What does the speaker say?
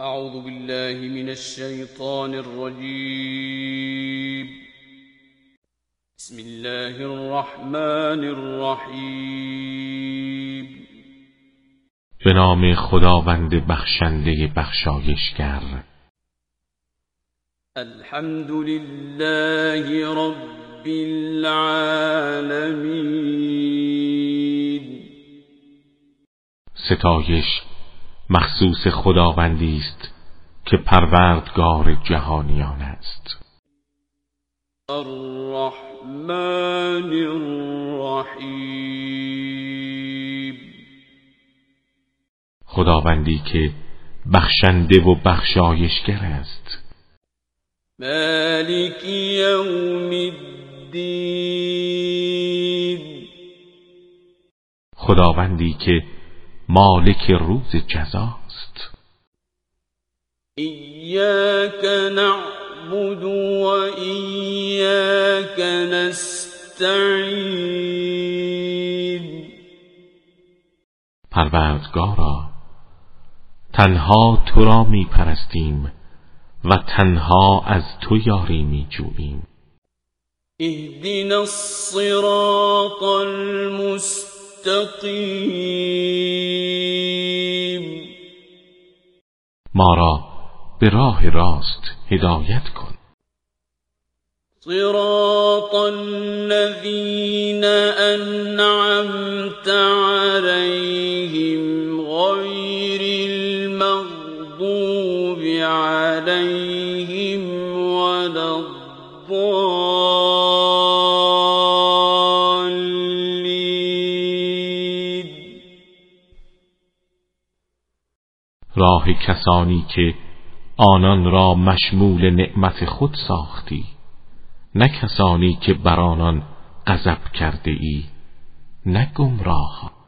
اعوذ بالله من الشیطان الرجیم. بسم الله الرحمن الرحیم. به نام خداوند بخشنده بخشایشگر. الحمد لله رب العالمین. ستایش مخصوص خداوندی است که پروردگار جهانیان است. الرحمن الرحیم. خداوندی که بخشنده و بخشایشگر است. مالک یوم الدین. خداوندی که مالک روز جزاست. ایاک نعبد و ایاک نستعین. پروردگارا، تنها تو را می پرستیم و تنها از تو یاری می جوییم. اهدنا الصراط المستقیم. ما را به راه راست هدایت کن. صراط الذین انعمت علیهم غیر المغضوب علیهم ولا الضالین. راه کسانی که آنان را مشمول نعمت خود ساختی، نه کسانی که بر آنان غضب کرده ای، نه گمراه.